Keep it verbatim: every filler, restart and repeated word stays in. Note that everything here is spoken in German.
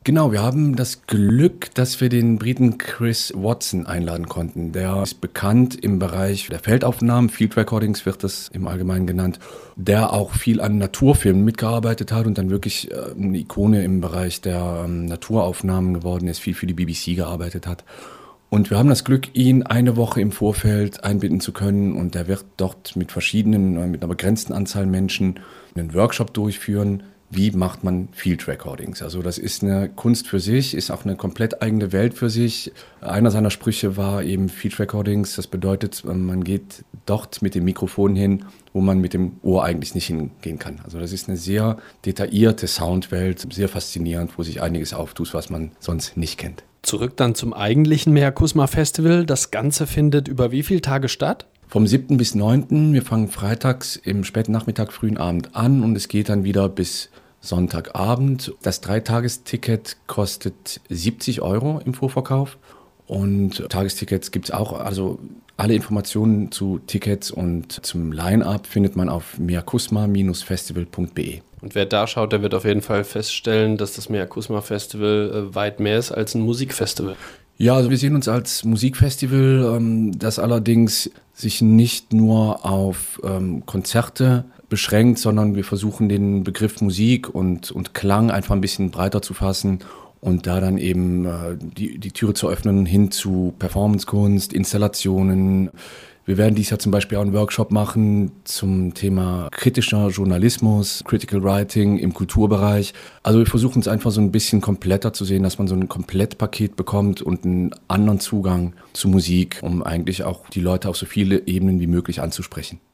Genau, wir haben das Glück, dass wir den Briten Chris Watson einladen konnten. Der ist bekannt im Bereich der Feldaufnahmen, Field Recordings wird das im Allgemeinen genannt, der auch viel an Naturfilmen mitgearbeitet hat und dann wirklich eine Ikone im Bereich der ähm, Naturaufnahmen geworden ist, viel für die B B C gearbeitet hat. Und wir haben das Glück, ihn eine Woche im Vorfeld einbinden zu können und der wird dort mit verschiedenen, mit einer begrenzten Anzahl Menschen einen Workshop durchführen. Wie macht man Field Recordings? Also das ist eine Kunst für sich, ist auch eine komplett eigene Welt für sich. Einer seiner Sprüche war eben Field Recordings. Das bedeutet, man geht dort mit dem Mikrofon hin, wo man mit dem Ohr eigentlich nicht hingehen kann. Also das ist eine sehr detaillierte Soundwelt, sehr faszinierend, wo sich einiges auftut, was man sonst nicht kennt. Zurück dann zum eigentlichen Meakusma Festival. Das Ganze findet über wie viele Tage statt? Vom siebten bis neunten Wir fangen freitags im späten Nachmittag, frühen Abend an und es geht dann wieder bis Sonntagabend. Das Dreitagesticket kostet siebzig Euro im Vorverkauf und Tagestickets gibt es auch. Also alle Informationen zu Tickets und zum Line-Up findet man auf meakusma Festival punkt de. Und wer da schaut, der wird auf jeden Fall feststellen, dass das Meakusma Festival weit mehr ist als ein Musikfestival. Ja, also wir sehen uns als Musikfestival, das allerdings sich nicht nur auf Konzerte beschränkt, sondern wir versuchen den Begriff Musik und, und Klang einfach ein bisschen breiter zu fassen und da dann eben die, die Türe zu öffnen hin zu Performancekunst, Installationen. Wir werden dieses Jahr zum Beispiel auch einen Workshop machen zum Thema kritischer Journalismus, Critical Writing im Kulturbereich. Also wir versuchen es einfach so ein bisschen kompletter zu sehen, dass man so ein Komplettpaket bekommt und einen anderen Zugang zu Musik, um eigentlich auch die Leute auf so viele Ebenen wie möglich anzusprechen.